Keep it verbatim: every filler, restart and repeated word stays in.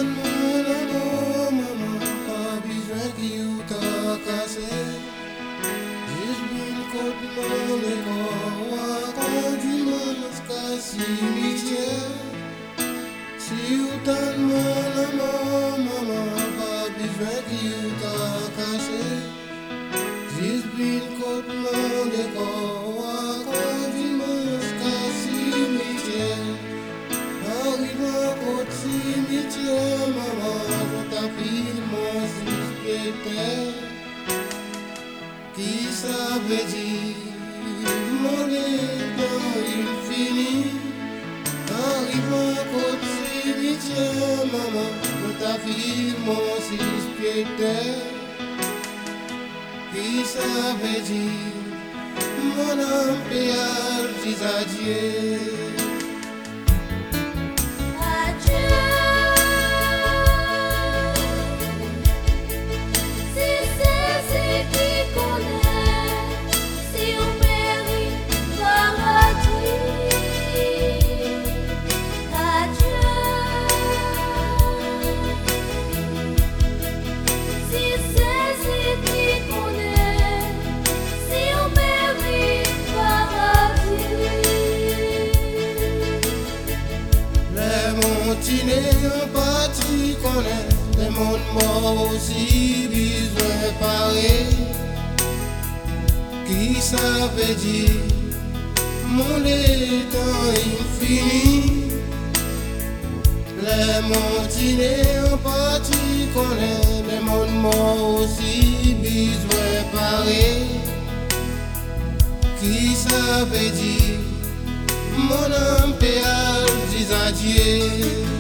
mon amour, maman, pas besoin qu'il t'a cassé. Juste bien côté mon école, conduis-moi jusqu'à cimetière. Si vous t'en mon amour, maman, pas besoin qu'il t'a cassé. Juste bien côté mon école, conduis-moi jusqu'à cimetière. Arrivant au cimetière, maman, je t'appelle mon suspecteur. Qui savait dire mon état infini. Arrivant au cimetière, maman, je t'appelle mon suspecteur. Qui savait dire mon âme péage, dis adieu. En partie connaît les mondes morts aussi besoin pareil. Qui savait dire mon état infini. Les montinés en partie connaît les mondes morts aussi besoin pareil. Qui savait dire mon âme péage dis adieu.